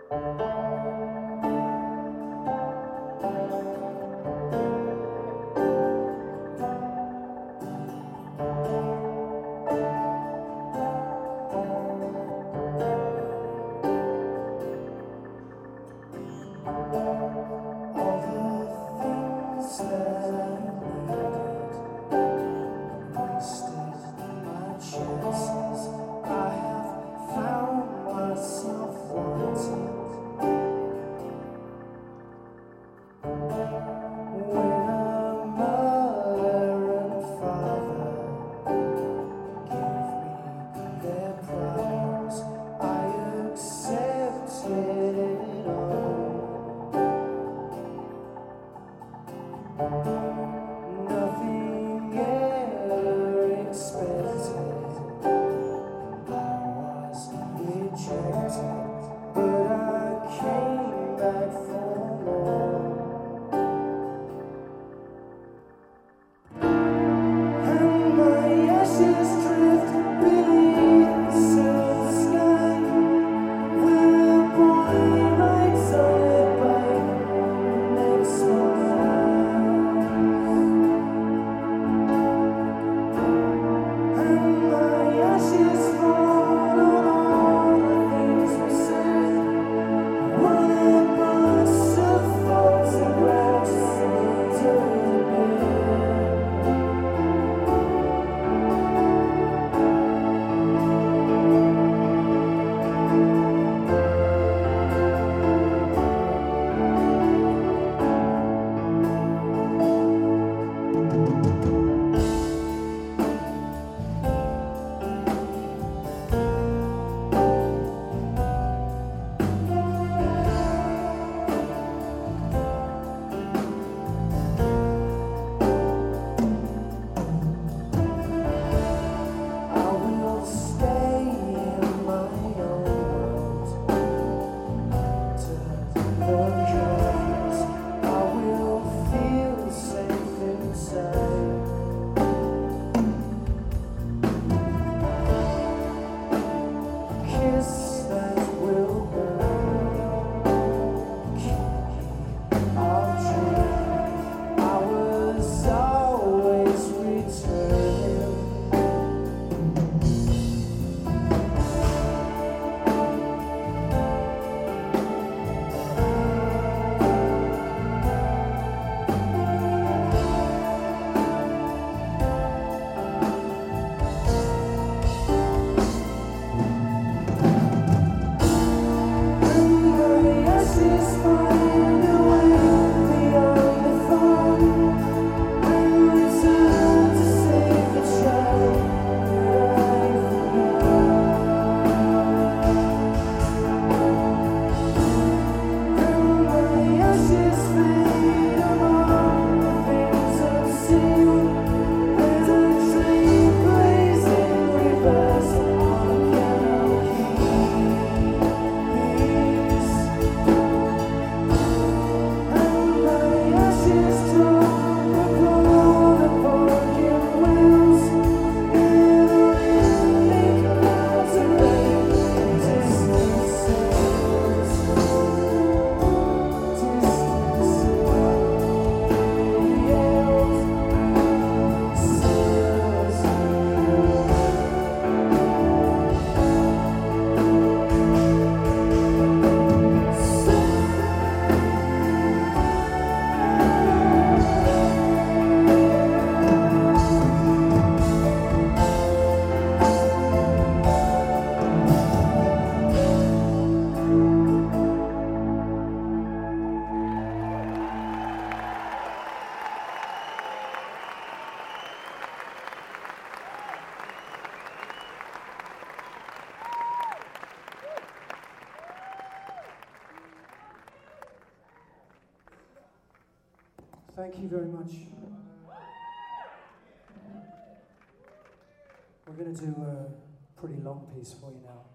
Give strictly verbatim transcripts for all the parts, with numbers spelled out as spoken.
Thank you very much. We're going to do a pretty long piece for you now.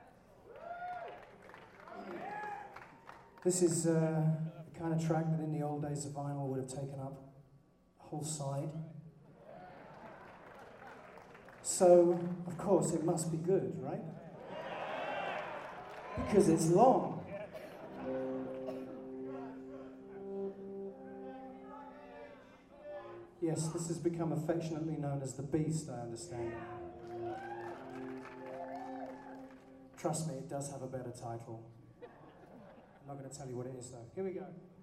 This is uh, the kind of track that in the old days of vinyl would have taken up a whole side. So, of course, it must be good, right? Because it's long. Yes, this has become affectionately known as The Beast, I understand. Trust me, it does have a better title. I'm not going to tell you what it is, though. Here we go.